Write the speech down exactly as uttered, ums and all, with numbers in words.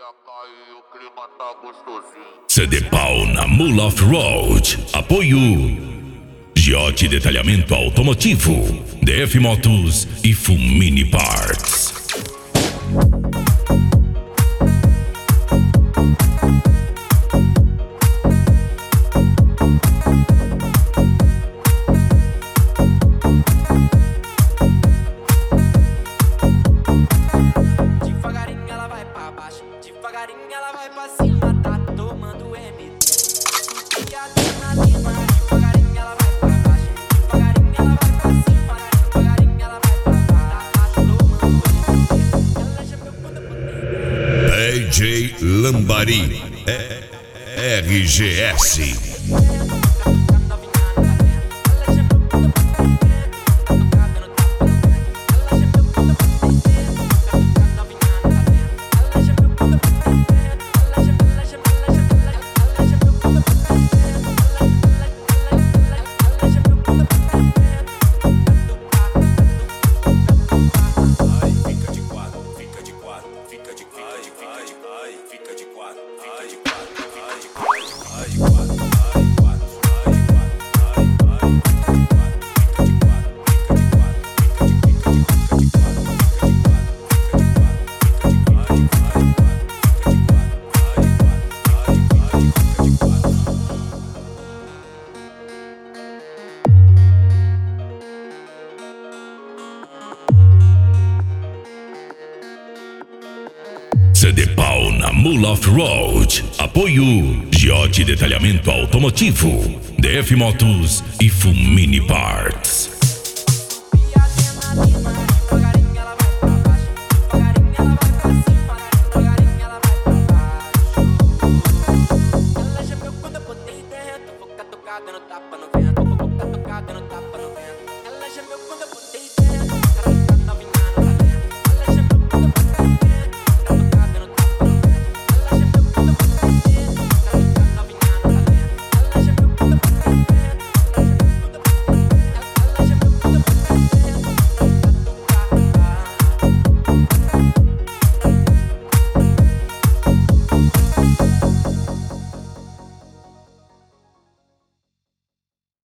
cair, o clima tá gostosinho. C D Pau na Mula Off-Road. Apoio Giotti Detalhamento Automotivo, D F Motos e Fumini Parts. Devagarinho ela vai pra baixo, devagarinho ela vai pra cima, tá tomando M D. E adrenalina, devagarinho ela vai pra baixo, devagarinho ela vai pra cima, devagarinho ela vai pra baixo, tá tomando M D. Ela já meu bunda por D J Lambari, R G S. C D Pau na Mula Off-Road. Apoio Giotti Detalhamento Automotivo, D F Motos e Fumini Parts. E adrenalina.